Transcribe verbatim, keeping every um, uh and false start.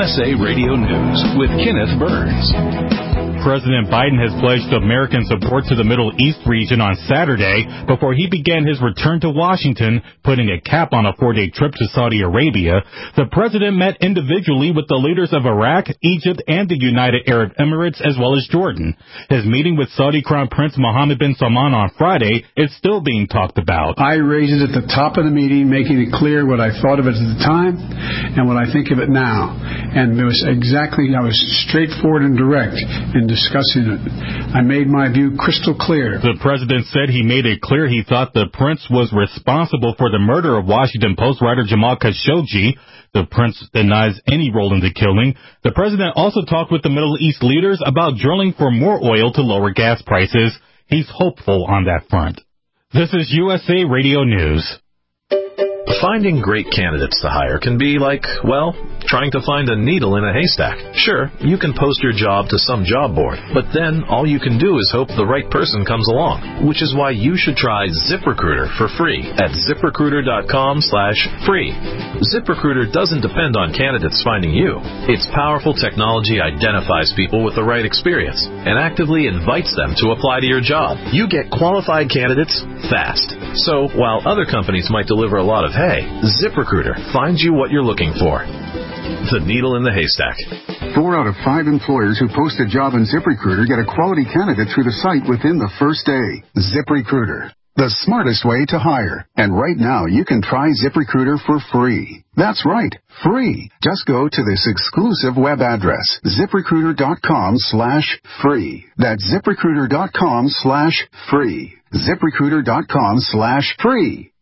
S A Radio News with Kenneth Burns. President Biden has pledged American support to the Middle East region on Saturday before he began his return to Washington, putting a cap on a four-day trip to Saudi Arabia. The president met individually with the leaders of Iraq, Egypt, and the United Arab Emirates, as well as Jordan. His meeting with Saudi Crown Prince Mohammed bin Salman on Friday is still being talked about. I raised it at the top of the meeting, making it clear what I thought of it at the time and what I think of it now. And it was exactly, I was straightforward and direct in discussing it. I made my view crystal clear. The president said he made it clear he thought the prince was responsible for the murder of Washington Post writer Jamal Khashoggi. The prince denies any role in the killing. The president also talked with the Middle East leaders about drilling for more oil to lower gas prices. He's hopeful on that front. This is U S A Radio News. Finding great candidates to hire can be like, well, trying to find a needle in a haystack. Sure, you can post your job to some job board, but then all you can do is hope the right person comes along, which is why you should try ZipRecruiter for free at ZipRecruiter.com slash free. ZipRecruiter doesn't depend on candidates finding you. Its powerful technology identifies people with the right experience and actively invites them to apply to your job. You get qualified candidates fast. So while other companies might deliver a lot of hay, ZipRecruiter finds you what you're looking for. The needle in the haystack. Four out of five employers who post a job on ZipRecruiter get a quality candidate through the site within the first day. ZipRecruiter, the smartest way to hire. And right now, you can try ZipRecruiter for free. That's right, free. Just go to this exclusive web address, ZipRecruiter.com slash free. That's ZipRecruiter.com slash free. ZipRecruiter.com slash free.